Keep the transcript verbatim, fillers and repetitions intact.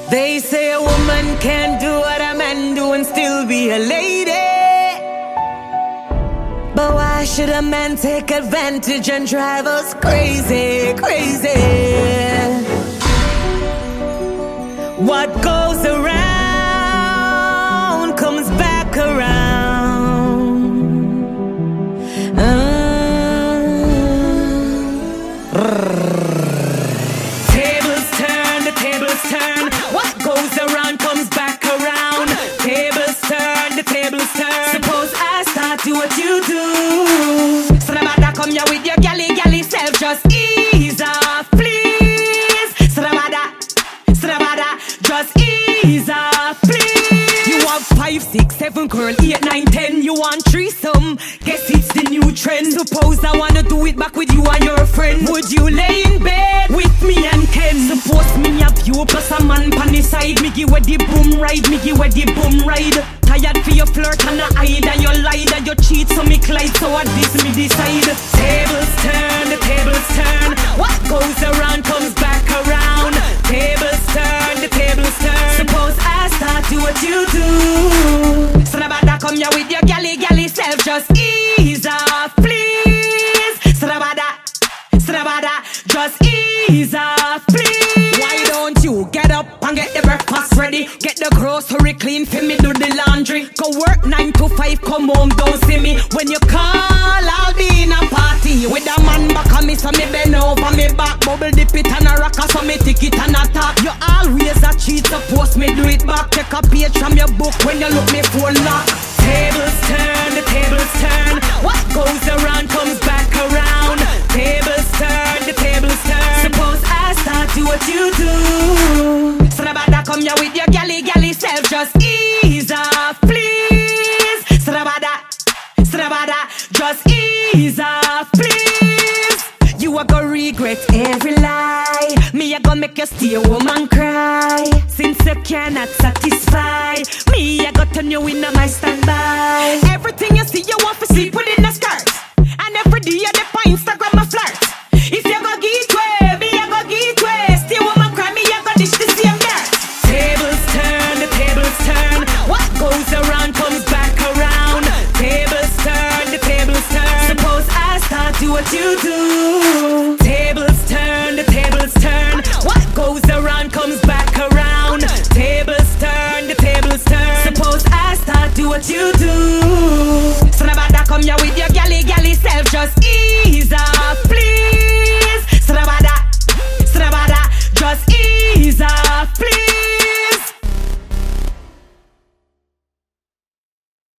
They say a woman can't do what a man do and still be a lady. But why should a man take advantage and drive us crazy, crazy? What goes around comes back around. Uh, tables turn, the tables turn. What goes around comes back around. Tables turn, the tables turn. Suppose I start do what you do. So the matter come here with your galley, galley self. Just ease off, please. So the matter, so the matter, just ease off, please. You want five, six, seven, girl, eight, nine, ten. You want threesome? Guess it's the new trend. Suppose I wanna do it back with you and your friend. Would you lay in bed with me and Ken? Suppose me have you plus a man pan the side. Me give where the boom ride, me give where the boom ride. Tired for your flirt and a hide and you lied and you cheat, so me Clyde, so what this me decide. Tables turn, the tables turn. What goes around comes back around. Tables turn, the tables turn. Suppose I start do what you do. So about that come here with your galley, galley self. Just ease off, please. So about that, so about that, just ease off, please. Why don't you get up and get the breakfast ready? Get the grocery clean for me, do the laundry. Go work nine to five, come home, don't see me. When you call, I'll be in a party. With a man back on me, so me bend over me back. Bubble dip it and a rocker, so me tick it and attack. You always a cheat, suppose me do it back. Take a page from your book when you look me phone lock. Tables turn, the tables turn. What goes around comes back around. Tables turn, the tables turn. Suppose I start do what you do. So about that come here with your galley, galley self. Just ease off, please. So about that, so about that, just ease off, please. You are gonna regret every lie. Me a gonna make you stay home and cry. Since you cannot satisfy me, I got turn you in on my standby. Everything you see, you want to sleep within a skirt. And every day you dey on Instagram a flirt.